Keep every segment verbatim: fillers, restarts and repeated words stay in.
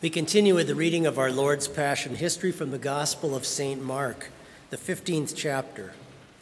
We continue with the reading of our Lord's Passion history from the Gospel of Saint Mark, the fifteenth chapter.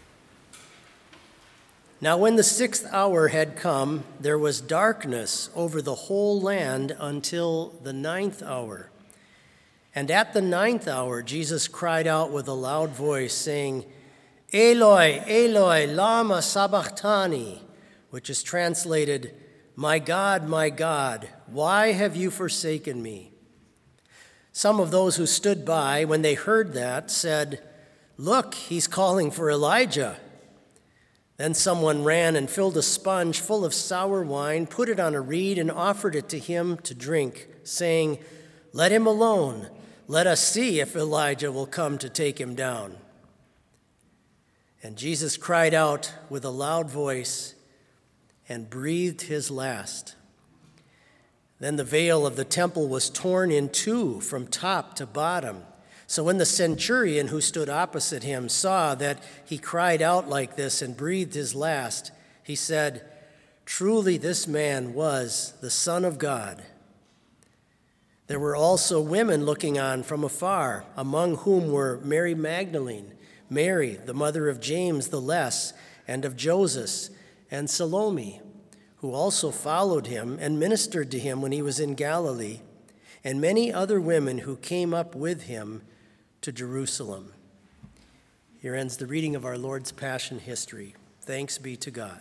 Now when the sixth hour had come, there was darkness over the whole land until the ninth hour. And at the ninth hour, Jesus cried out with a loud voice, saying, Eloi, Eloi, lama sabachthani, which is translated, My God, my God, why have you forsaken me? Some of those who stood by, when they heard that, said, Look, he's calling for Elijah. Then someone ran and filled a sponge full of sour wine, put it on a reed, and offered it to him to drink, saying, Let him alone. Let us see if Elijah will come to take him down. And Jesus cried out with a loud voice and breathed his last. Then the veil of the temple was torn in two from top to bottom. So when the centurion who stood opposite him saw that he cried out like this and breathed his last, he said, Truly this man was the Son of God. There were also women looking on from afar, among whom were Mary Magdalene, Mary, the mother of James the Less, and of Joseph, and Salome, who also followed him and ministered to him when he was in Galilee, and many other women who came up with him to Jerusalem. Here ends the reading of our Lord's Passion history. Thanks be to God.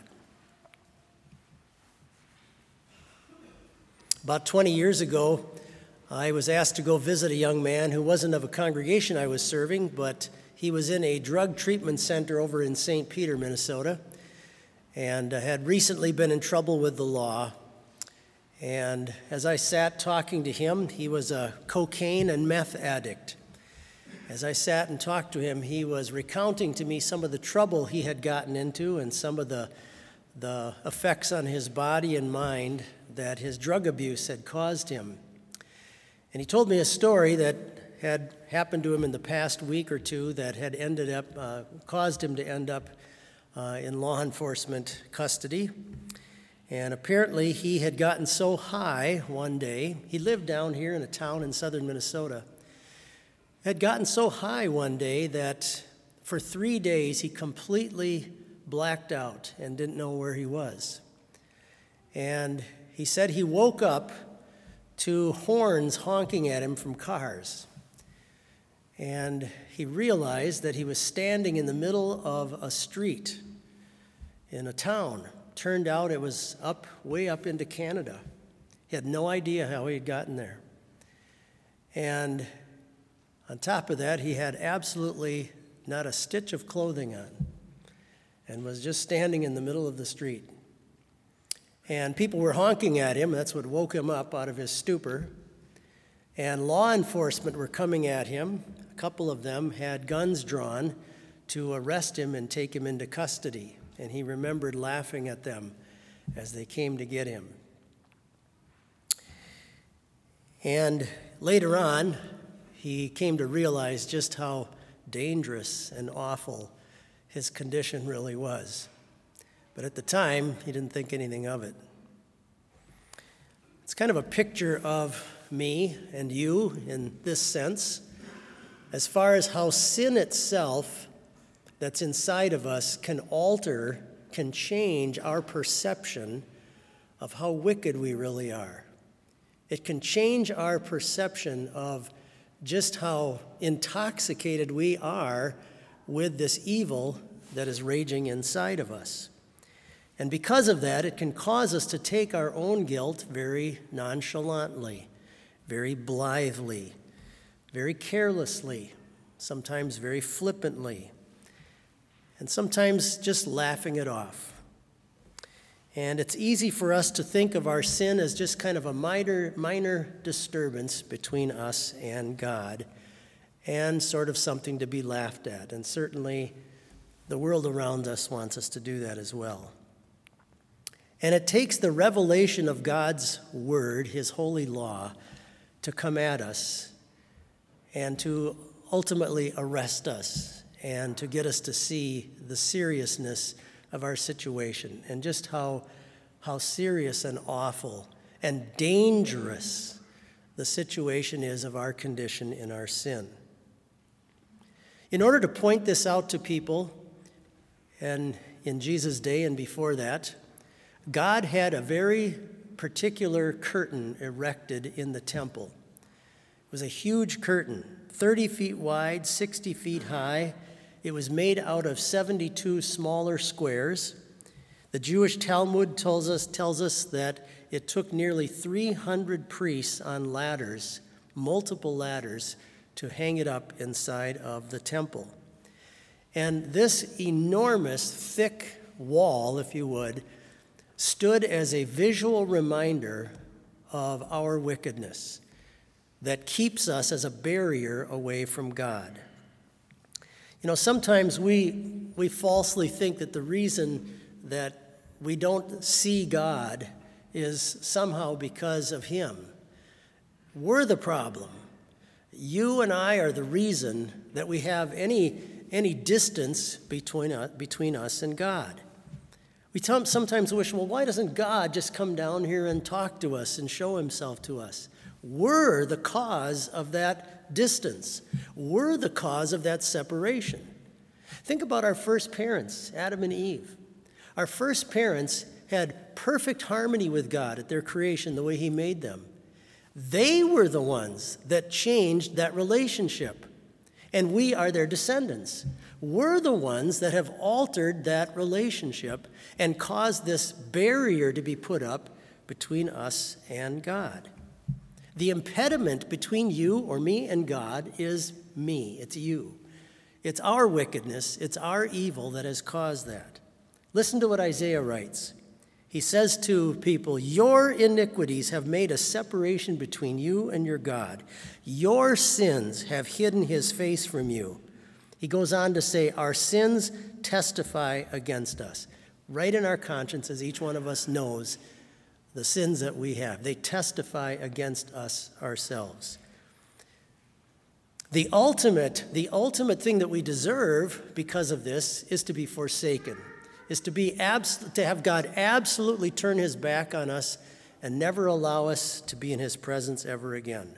About twenty years ago, I was asked to go visit a young man who wasn't of a congregation I was serving, but he was in a drug treatment center over in Saint Peter, Minnesota, and had recently been in trouble with the law. And as I sat talking to him, he was a cocaine and meth addict. As I sat and talked to him, he was recounting to me some of the trouble he had gotten into and some of the, the effects on his body and mind that his drug abuse had caused him. And he told me a story that had happened to him in the past week or two that had ended up, uh, caused him to end up uh, in law enforcement custody. And apparently he had gotten so high one day, he lived down here in a town in southern Minnesota, had gotten so high one day that for three days he completely blacked out and didn't know where he was. And he said he woke up to horns honking at him from cars. And he realized that he was standing in the middle of a street in a town. Turned out it was up, way up into Canada. He had no idea how he had gotten there. And on top of that, he had absolutely not a stitch of clothing on and was just standing in the middle of the street. And people were honking at him. That's what woke him up out of his stupor. And law enforcement were coming at him. A couple of them had guns drawn to arrest him and take him into custody. And he remembered laughing at them as they came to get him. And later on, he came to realize just how dangerous and awful his condition really was. But at the time, he didn't think anything of it. It's kind of a picture of me and you in this sense, as far as how sin itself that's inside of us can alter, can change our perception of how wicked we really are. It can change our perception of just how intoxicated we are with this evil that is raging inside of us. And because of that, it can cause us to take our own guilt very nonchalantly, very blithely, very carelessly, sometimes very flippantly, and sometimes just laughing it off. And it's easy for us to think of our sin as just kind of a minor, minor disturbance between us and God, and sort of something to be laughed at. And certainly the world around us wants us to do that as well. And it takes the revelation of God's word, his holy law, to come at us and to ultimately arrest us and to get us to see the seriousness of our situation and just how, how serious and awful and dangerous the situation is of our condition in our sin. In order to point this out to people, and in Jesus' day and before that, God had a very particular curtain erected in the temple. It was a huge curtain, thirty feet wide, sixty feet high. It was made out of seventy-two smaller squares. The Jewish Talmud tells us, tells us that it took nearly three hundred priests on ladders, multiple ladders, to hang it up inside of the temple. And this enormous, thick wall, if you would, stood as a visual reminder of our wickedness that keeps us as a barrier away from God. You know, sometimes we, we falsely think that the reason that we don't see God is somehow because of Him. We're the problem. You and I are the reason that we have any, any distance between us, between us and God. We t- sometimes wish, well, why doesn't God just come down here and talk to us and show Himself to us? We're the cause of that distance. We're the cause of that separation. Think about our first parents, Adam and Eve. Our first parents had perfect harmony with God at their creation, the way He made them. They were the ones that changed that relationship, and we are their descendants. We're the ones that have altered that relationship and caused this barrier to be put up between us and God. The impediment between you or me and God is me. It's you. It's our wickedness. It's our evil that has caused that. Listen to what Isaiah writes. He says to people, "Your iniquities have made a separation between you and your God. Your sins have hidden His face from you." He goes on to say, "Our sins testify against us." Right in our consciences, each one of us knows the sins that we have. They testify against us ourselves. The ultimate, the ultimate thing that we deserve because of this is to be forsaken, is to be abs- to have God absolutely turn His back on us and never allow us to be in His presence ever again.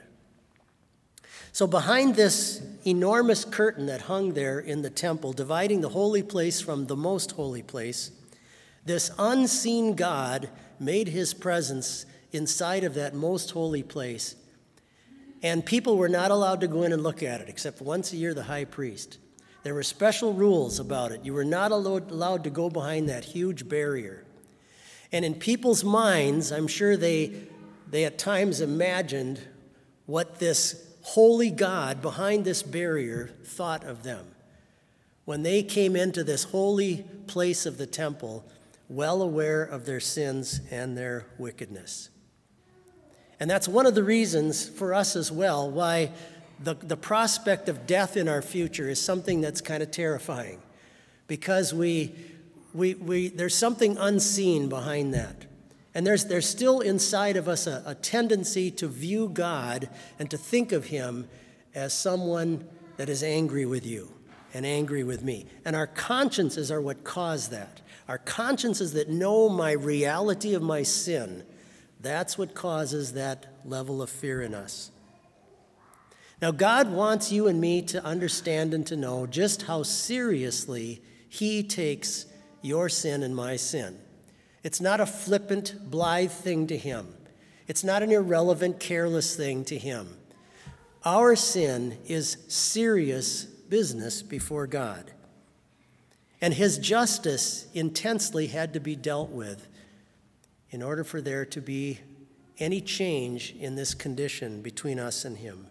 So behind this enormous curtain that hung there in the temple, dividing the holy place from the most holy place, this unseen God made His presence inside of that most holy place. And people were not allowed to go in and look at it, except once a year the high priest. There were special rules about it. You were not allowed, allowed to go behind that huge barrier. And in people's minds, I'm sure they, they at times imagined what this holy God behind this barrier thought of them when they came into this holy place of the temple, well aware of their sins and their wickedness. And that's one of the reasons for us as well why the, the prospect of death in our future is something that's kind of terrifying, because we, we, we, there's something unseen behind that. And there's, there's still inside of us a, a tendency to view God and to think of Him as someone that is angry with you and angry with me. And our consciences are what cause that. Our consciences that know my reality of my sin, that's what causes that level of fear in us. Now, God wants you and me to understand and to know just how seriously He takes your sin and my sin. It's not a flippant, blithe thing to Him. It's not an irrelevant, careless thing to Him. Our sin is serious business before God. And His justice intensely had to be dealt with in order for there to be any change in this condition between us and Him.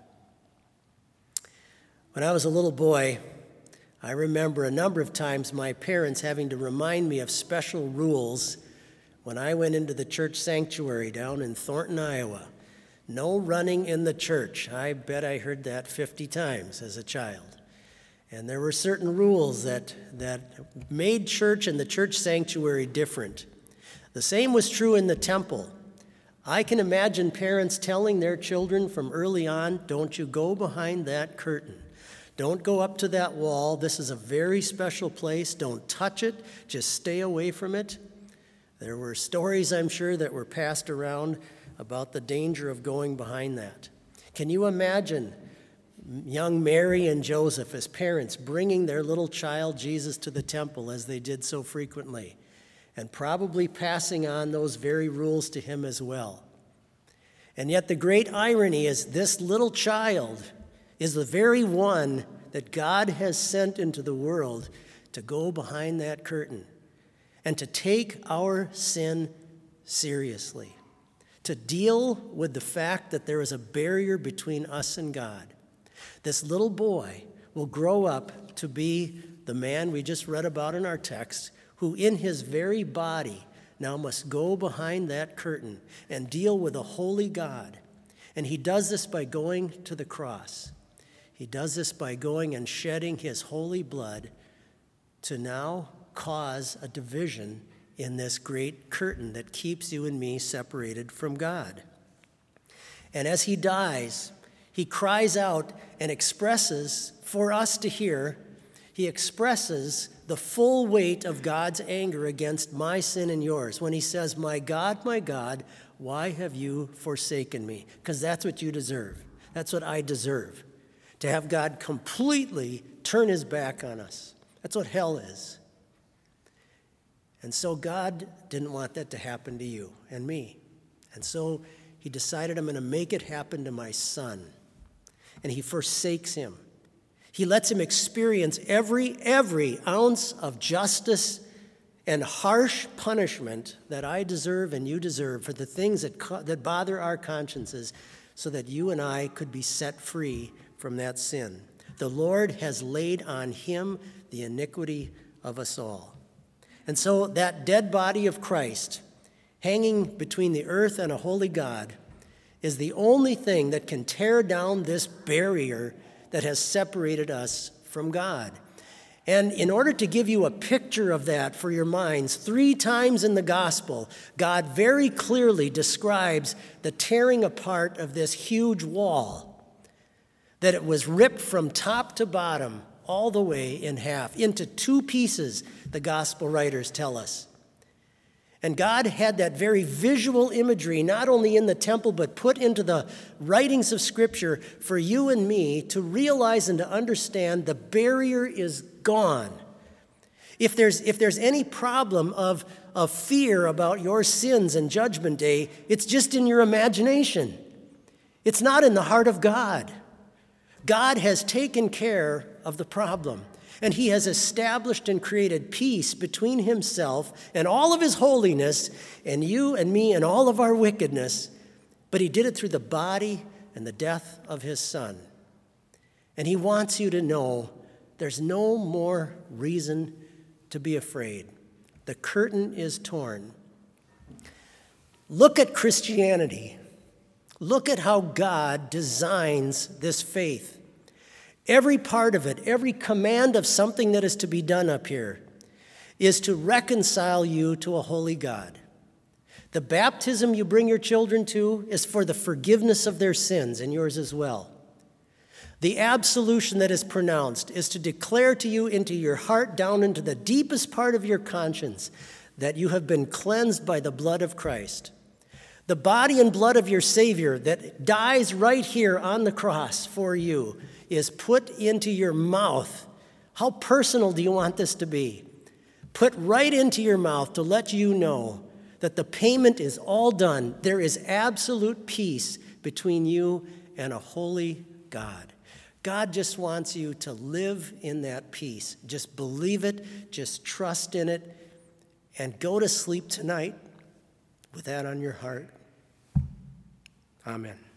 When I was a little boy, I remember a number of times my parents having to remind me of special rules when I went into the church sanctuary down in Thornton, Iowa. No running in the church. I bet I heard that fifty times as a child. And there were certain rules that, that made church and the church sanctuary different. The same was true in the temple. I can imagine parents telling their children from early on, don't you go behind that curtain. Don't go up to that wall. This is a very special place. Don't touch it. Just stay away from it. There were stories, I'm sure, that were passed around about the danger of going behind that. Can you imagine young Mary and Joseph as parents bringing their little child Jesus to the temple as they did so frequently, and probably passing on those very rules to him as well? And yet the great irony is this little child is the very one that God has sent into the world to go behind that curtain and to take our sin seriously, to deal with the fact that there is a barrier between us and God. This little boy will grow up to be the man we just read about in our text, who in his very body now must go behind that curtain and deal with a holy God. And he does this by going to the cross. He does this by going and shedding his holy blood to now cause a division in this great curtain that keeps you and me separated from God. And as he dies, he cries out and expresses for us to hear, he expresses the full weight of God's anger against my sin and yours when he says, "My God, my God, why have you forsaken me?" Because that's what you deserve. That's what I deserve. To have God completely turn his back on us. That's what hell is. And so God didn't want that to happen to you and me. And so he decided, I'm going to make it happen to my son. And he forsakes him. He lets him experience every, every ounce of justice and harsh punishment that I deserve and you deserve for the things that, co- that bother our consciences, so that you and I could be set free from that sin. The Lord has laid on him the iniquity of us all. And so that dead body of Christ, hanging between the earth and a holy God, is the only thing that can tear down this barrier that has separated us from God. And in order to give you a picture of that for your minds, three times in the gospel, God very clearly describes the tearing apart of this huge wall, that it was ripped from top to bottom all the way in half, into two pieces, the gospel writers tell us. And God had that very visual imagery, not only in the temple, but put into the writings of Scripture for you and me to realize and to understand the barrier is gone. If there's, if there's any problem of, of fear about your sins and Judgment Day, it's just in your imagination. It's not in the heart of God. God has taken care of the problem. And he has established and created peace between himself and all of his holiness and you and me and all of our wickedness. But he did it through the body and the death of his son. And he wants you to know there's no more reason to be afraid. The curtain is torn. Look at Christianity. Look at how God designs this faith. Every part of it, every command of something that is to be done up here is to reconcile you to a holy God. The baptism you bring your children to is for the forgiveness of their sins, and yours as well. The absolution that is pronounced is to declare to you into your heart, down into the deepest part of your conscience, that you have been cleansed by the blood of Christ. The body and blood of your Savior that dies right here on the cross for you is put into your mouth. How personal do you want this to be? Put right into your mouth to let you know that the payment is all done. There is absolute peace between you and a holy God. God just wants you to live in that peace. Just believe it, just trust in it, and go to sleep tonight with that on your heart. Amen.